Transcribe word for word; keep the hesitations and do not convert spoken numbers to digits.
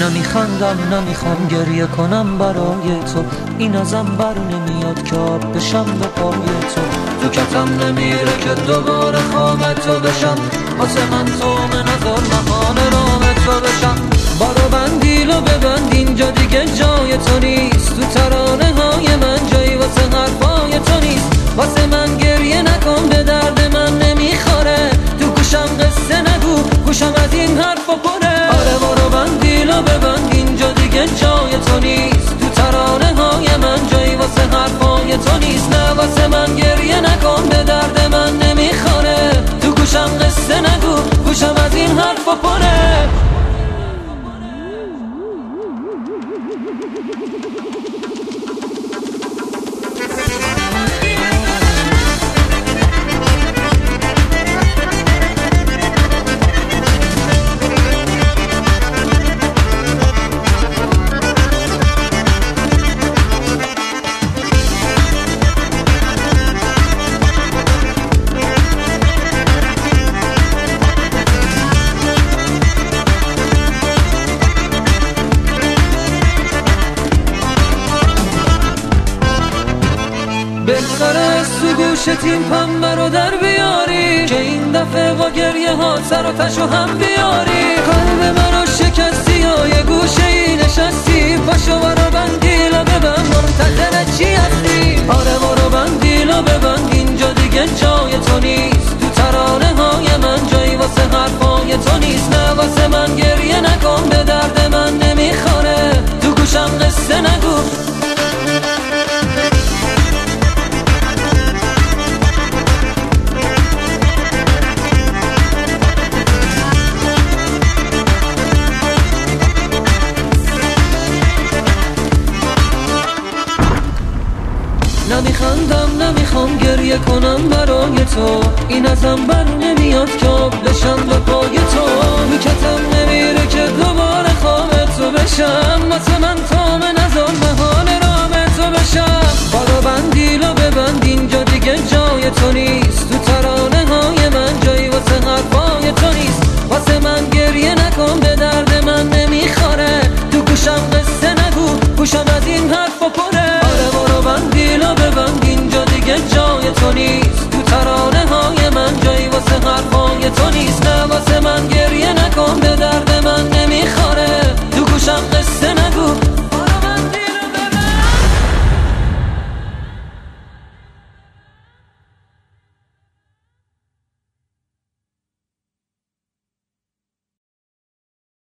نمیخندم نمیخوام گریه کنم برای تو، این ازم بر نمیاد که آب بشم به پای تو. تو کتم نمیره که دوباره خواب تو بشم، واسه من تو نظر نهان رام تو بشم. بارو بندیلو ببند اینجا دیگه جای تو نیست، تو ترانه های من جایی واسه حرفای تو نیست. واسه من گریه نکن به درد من نمیخوره، تو گوشم قصه نگو گوشم از این حرفا پره. آره بارو بندیلو ببند اینجا دیگه جای تو نیست، تو ترانه های من جایی واسه حرفای تو نیست. نه واسه من گریه نکن به درد من نمیخوره، تو گوشم قصه نگو گوشم از این حرفا پره. بهتره تو گوشت این پنبه رو در بیاری، که این دفعه با گریه ها سر و تشو هم بیاری. قلب منو شکستی یا یه گوشه ای نشستی، پاشو برو بندیلا ببند منتظر چی هستی. آره برو بندیلا ببند اینجا دیگه جای تو نیست، تو ترانه های من جایی واسه حرفای تو نیست. نه واسه من گریه نکن به درد من نمیخوره، تو گوشم قصه نگو. نمیخندم نمیخوام گریه کنم برای تو، این ازم بر نمیاد که آب بشم به پای تو. میکتم نمیره که دوباره خواب تو بشم، واسه من تام نظر محال رام تو بشم. بارو بندیلو ببند اینجا دیگه جای تو نیست، تو ترانه های من جایی واسه حرفای تو نیست. واسه من گریه نکن به درد من نمیخوره، تو گوشم قصه نگو گوشم از این حرفا پره. آره بارو بندیلو ببند اینجا دیگه جای تو نیست، تو ترانه های من جایی واسه حرفای تو نیست. نه واسه من